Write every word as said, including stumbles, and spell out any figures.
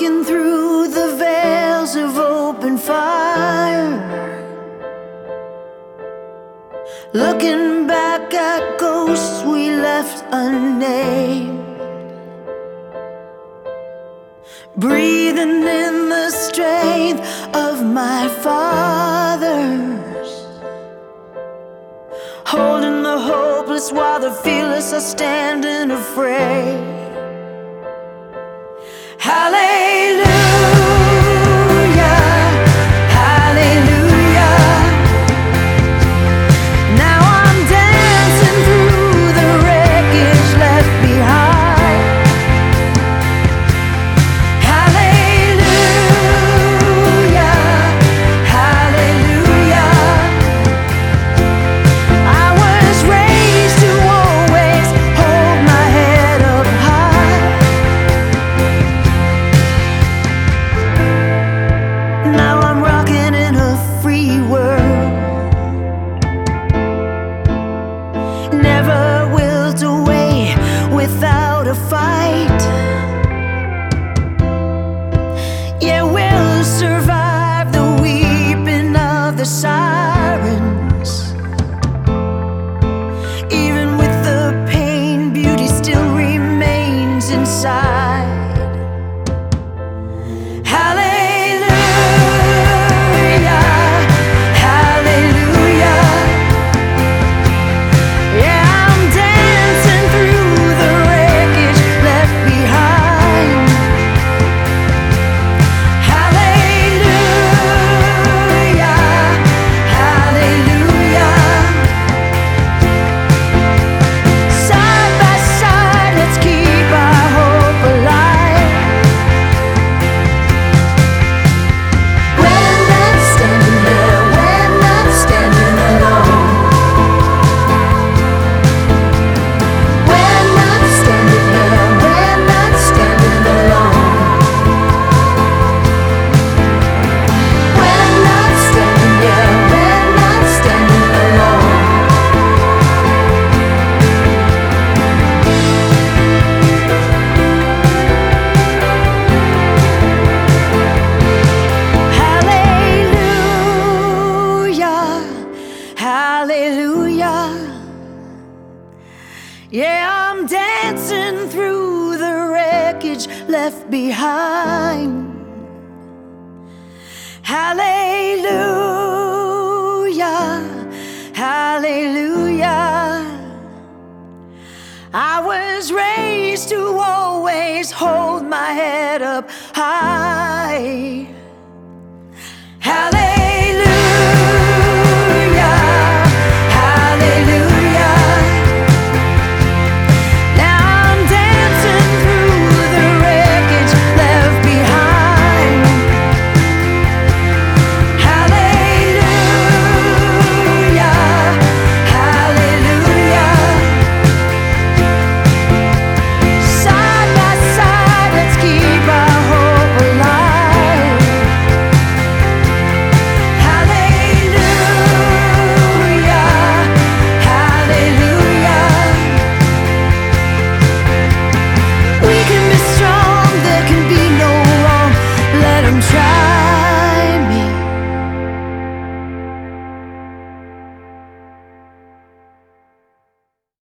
Looking through the veils of open fire, looking back at ghosts we left unnamed, breathing in the strength of my fathers, holding the hopeless while the fearless are standing afraid. Hallelujah, hallelujah. Now I'm dancing through the wreckage left behind. Hallelujah, hallelujah. I was raised to always hold my head up high. Now I'm rocking in a free world, never wilt away without a fight. Yeah, we'll survive the weeping of the sirens. Even with the pain, beauty still remains inside. Hallelujah. Yeah, I'm dancing through the wreckage left behind. Hallelujah, hallelujah. I was raised to always hold my head up high.